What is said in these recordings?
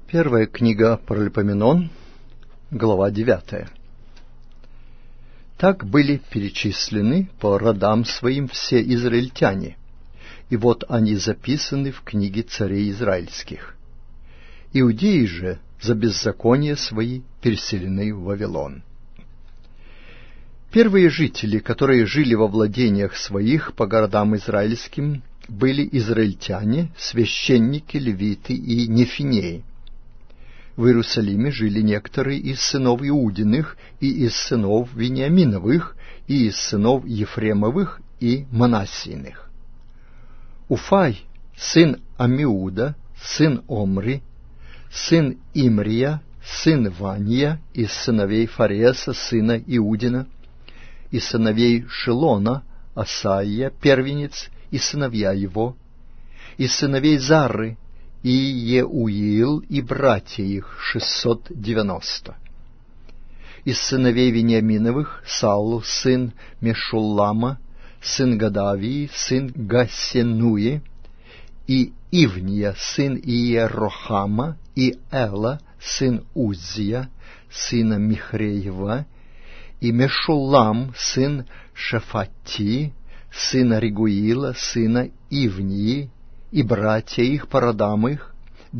Первая книга Паралипоменон, глава 9. Так были перечислены по родам своим все израильтяне, и вот они записаны в книге царей израильских. Иудеи же за беззаконие свои переселены в Вавилон. Первые жители, которые жили во владениях своих по городам израильским, были израильтяне, священники, левиты и нефинеи. В Иерусалиме жили некоторые из сынов Иудиных, и из сынов Вениаминовых, и из сынов Ефремовых и Манассийных. Уфай, сын Амиуда, сын Омри, сын Имрия, сын Вания, из сыновей Фареса, сына Иудина, из сыновей Шилона, Асаия, первенец, и сыновья его, из сыновей Зары, и Еуил, и братья их 690. Из сыновей Вениаминовых Саул, сын Мешуллама, сын Гадавии, сын Гасенуи, и Ивния, сын Иерохама, и Эла, сын Уззия, сына Михреева, и Мешуллам, сын Шафати, сына Регуила, сына Ивнии, и братья их по родам их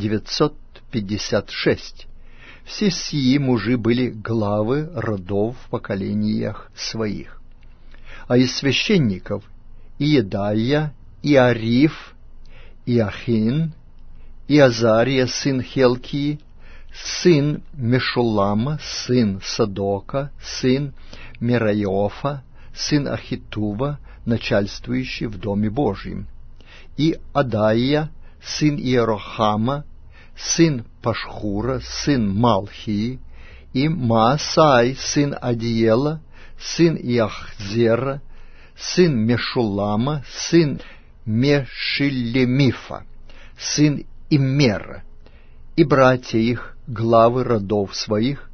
956. Все сии мужи были главы родов в поколениях своих. А из священников Иедаия, и Ариф, и Ахин, и Азария, сын Хелкии, сын Мешуллама, сын Садока, сын Мерайофа, сын Ахитува, начальствующий в Доме Божьем, и Адаия, сын Иерохама, сын Пашхура, сын Малхии, и Маасай, сын Адиела, сын Иахзера, сын Мешуллама, сын Мешилемифа, сын Иммера, и братья их, главы родов своих,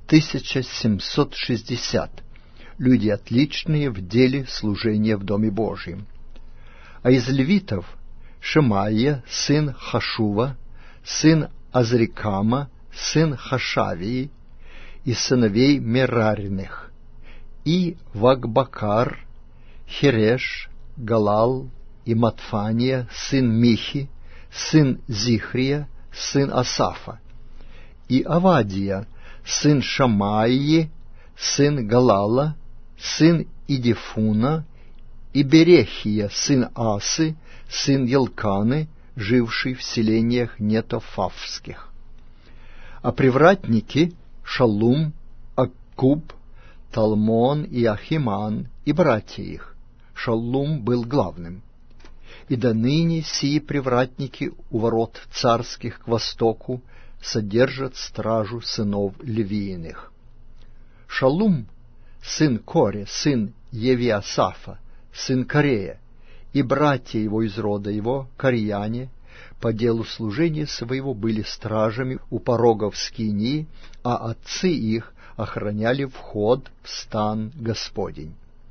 1760, люди отличные в деле служения в Доме Божьем. А из левитов Шемаия, сын Хашува, сын Азрикама, сын Хашавии, из сыновей Мерариных, и Вагбакар, Хереш, Галал и Матфания, сын Михи, сын Зихрия, сын Асафа, и Авадия, сын Шамаии, сын Галала, сын Идифуна, и Берехия, сын Асы, сын Елканы, живший в селениях нетофавских. А привратники Шалум, Аккуб, Талмон и Ахиман, и братья их. Шалум был главным. И до ныне сии привратники у ворот царских к востоку содержат стражу сынов Левииных. Шалум, сын Коре, сын Евиасафа, сын Корея, и братья его из рода его, корияне, по делу служения своего были стражами у порогов скинии, а отцы их охраняли вход в стан Господень.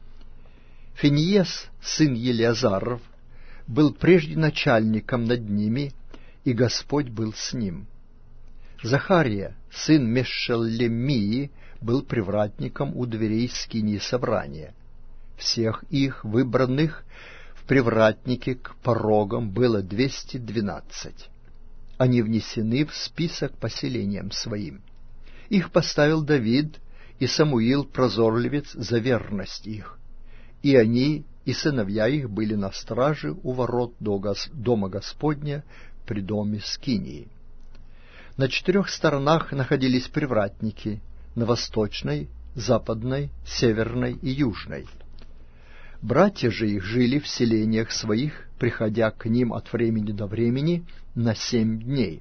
Финиес, сын Елиазаров, был прежде начальником над ними, и Господь был с ним. Захария, сын Мешелемии, был привратником у дверей скинии собрания. Всех их, выбранных в привратники к порогам, было 212. Они внесены в список поселениям своим. Их поставил Давид и Самуил прозорливец за верность их. И они, и сыновья их были на страже у ворот дома Господня при доме скинии. На 4 сторонах находились привратники, на восточной, западной, северной и южной. Братья же их жили в селениях своих, приходя к ним от времени до времени на 7 дней.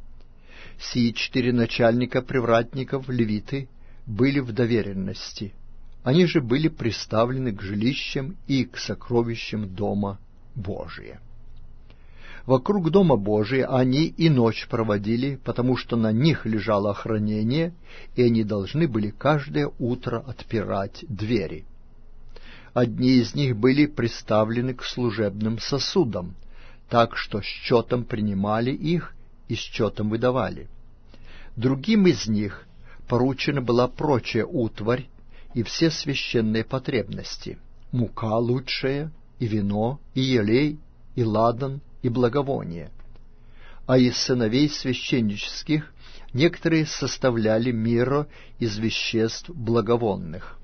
Сии 4 начальника привратников, левиты, были в доверенности. Они же были приставлены к жилищам и к сокровищам Дома Божия. Вокруг Дома Божия они и ночь проводили, потому что на них лежало охранение, и они должны были каждое утро отпирать двери. Одни из них были приставлены к служебным сосудам, так что счетом принимали их и счетом выдавали. Другим из них поручена была прочая утварь и все священные потребности: мука лучшая, и вино, и елей, и ладан, и благовоние. А из сыновей священнических некоторые составляли миро из веществ благовонных.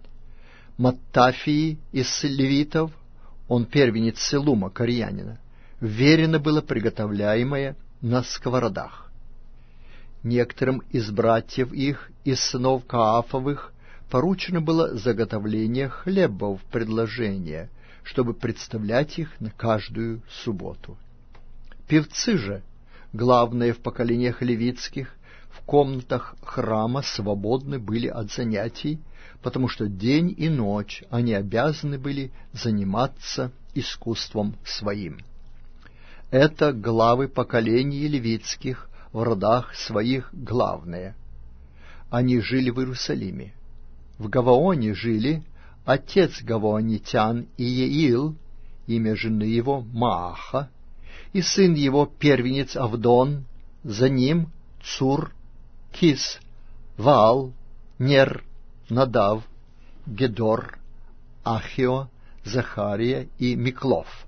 Маттафии из левитов, он первенец Селума, корьянина, верено было приготовляемое на сковородах. Некоторым из братьев их, из сынов Каафовых, поручено было заготовление хлебов предложения, чтобы представлять их на каждую субботу. Певцы же, главные в поколениях левитских, в комнатах храма свободны были от занятий, потому что день и ночь они обязаны были заниматься искусством своим. Это главы поколений левитских в родах своих главные. Они жили в Иерусалиме. В Гаваоне жили отец гаваонитян Иеил, имя жены его Мааха, и сын его первенец Авдон, за ним Цур, Кис, Ваал, Нер, Надав, Гедор, Ахио, Захария и Миклов.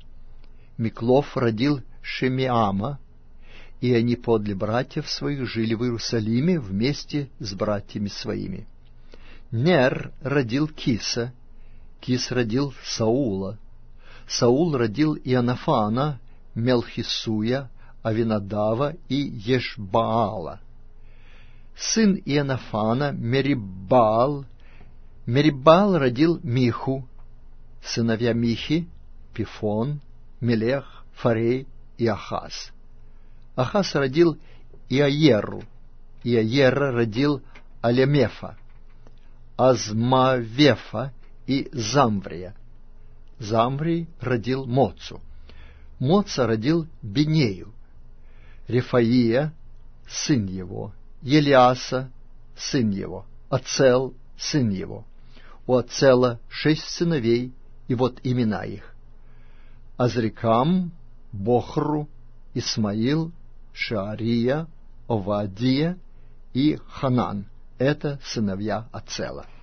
Миклов родил Шемиама, и они подле братьев своих жили в Иерусалиме вместе с братьями своими. Нер родил Киса, Кис родил Саула, Саул родил Иоаннафана, Мелхисуя, Авинадава и Ешбаала. Сын Иоаннафана Мериббаал, Мериббаал родил Миху, сыновья Михи Пифон, Мелех, Фарей и Ахаз. Ахаз родил Иаеру, Иаера родил Алемефа, Азмавефа и Замврия. Замврий родил Моцу. Моца родил Бенею, Рефаия, сын его, Елиаса, сын его, Ацел, сын его. У Ацела 6 сыновей, и вот имена их: Азрикам, Бохру, Исмаил, Шаария, Овадия и Ханан. Это сыновья Ацела.